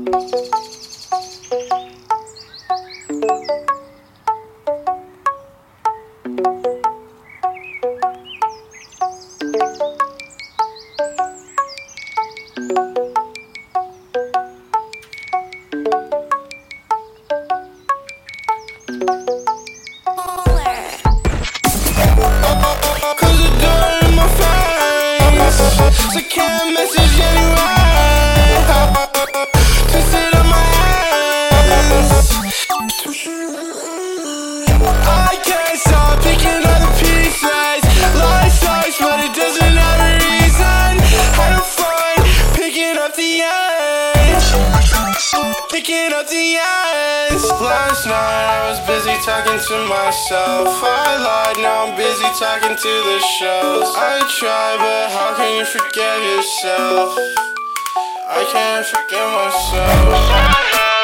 So can't message anyway. Twisted on my ass. I can't stop picking up the pieces. Life sucks, but it doesn't have a reason. Had fun picking up the ends. Picking up the ends. Last night I was busy talking to myself. I lied, now I'm busy talking to the shows. I try, but how can you forget yourself? I can't forget myself.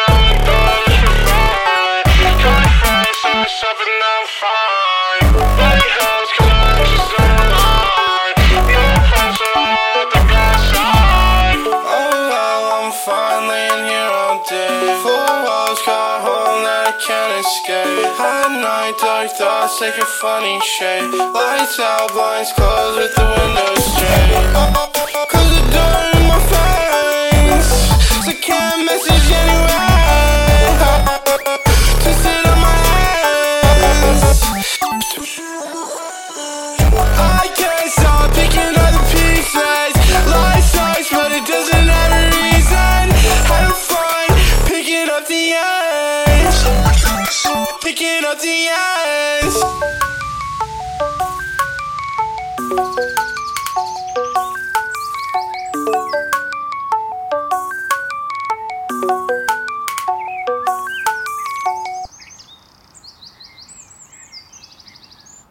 Can't escape. At night, dark thoughts take a funny shape. Lights out, blinds closed with the windows straight. Close the door in my face, so can't message anyway. Twisted on my ass. I can't stop picking up the pieces. Life sucks, but it doesn't have a reason. Had fun picking up the ends. Picking up the ends.